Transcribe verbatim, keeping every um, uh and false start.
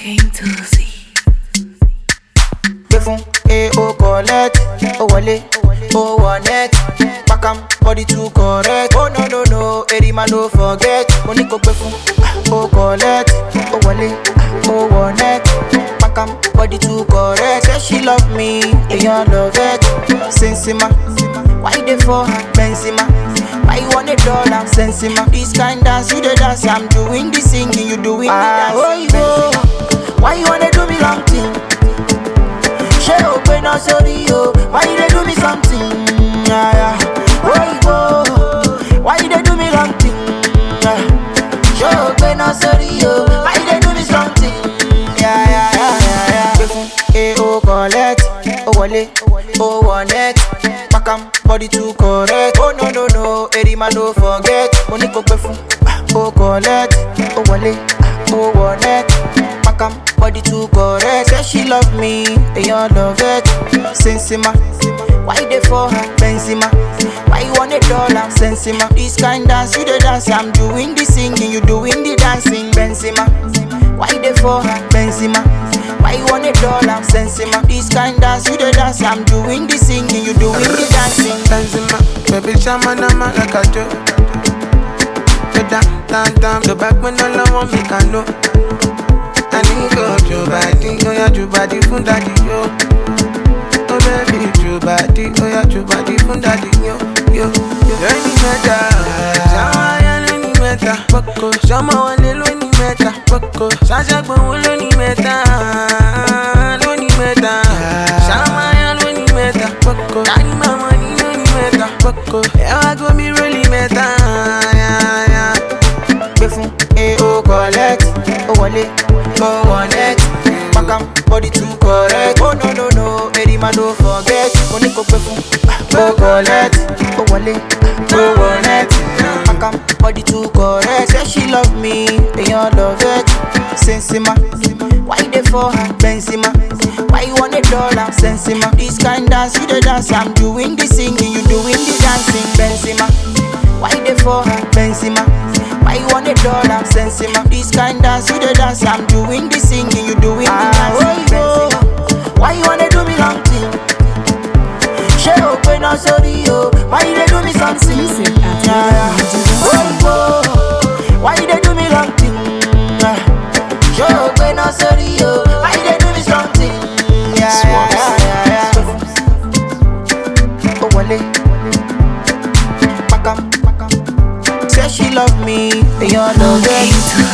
King Tuzi. Befun, eh, oh, collect, oh, wale, oh, one net. Pack am, body too correct. Oh, no, no, no, every man no forget. Money go befun, oh, collect, oh, wale, oh, one net. Pack am, body too correct. Say she love me, and you love it. Sensima, why they for her? Benzema, why you want a dollar? Sensima, this kind dance, you the dance. I'm doing the singing, you doing the dance. Oh, oh, why you wanna do me long thing? She open up, sorry, yo. Why you they do me something? Yeah, yeah. Why you Why you they do me wrong thing? Yeah. She open up, sorry, yo. Why you they do me something? Yeah, yeah, yeah, yeah, yeah. Eh, oh, collect, oh, wale, oh, one net. Pack am, body too correct. Oh, no, no, no, every man don't forget. Money go befun, oh, collect, oh, wale, oh, one net. Pack am, body too correct. Say she love me, and you love it. Sensima, why they for her? Benzema, why you want a dollar? Sensima, this kind dance, you the dance. I'm doing the singing, you doing the dancing. Benzema, why they for her? Benzema, why you want a dollar? Sensima, this kind dance, you the dance. I'm doing the singing, you doing the dancing. Benzema, baby, shaman, I'm like a joke. Down, down, down, the back when all I want me can know. I need go to body, oh yeah, to body from daddy, yo. Oh baby, to body, oh yeah, to body from daddy, yo, yo, yo. Any matter, Shama ya any matter, Boko, Shama wale lo ni matter, Boko, Shasha gbo lo ni matter, lo ni matter, Shama ya lo ni matter, Boko, Dani mama ni lo ni matter, Boko, Ewa go mi really matter, yeah, yeah. Befun, eh, oh, collect, oh, wale, oh, one net. Pack am, body too correct. Oh, no, no, no, every man don't forget. Money go befun, oh, collect, oh, wale, oh, one net. Pack am, body too correct. Say she love me, and you love it. Sensima, why they for her? Benzema, why you want a dollar? Sensima, this kind dance, you the dance. I'm doing the singing, you doing the dancing. Benzema, why they for her? Benzema, why you want a dollar? Sensima, this kind dance, you the dance. I'm doing the singing, you doing the dancing. Benzema, why you wanna do me long thing? She open up, sorry, yo. Why you they do me something? Yeah, yeah. Oh, oh, why you they do me long thing? She open up, sorry, yo. Why you they do me something? Yeah, yeah, yeah, yeah. Oh, wale, pack am. Say she love me, and you love it.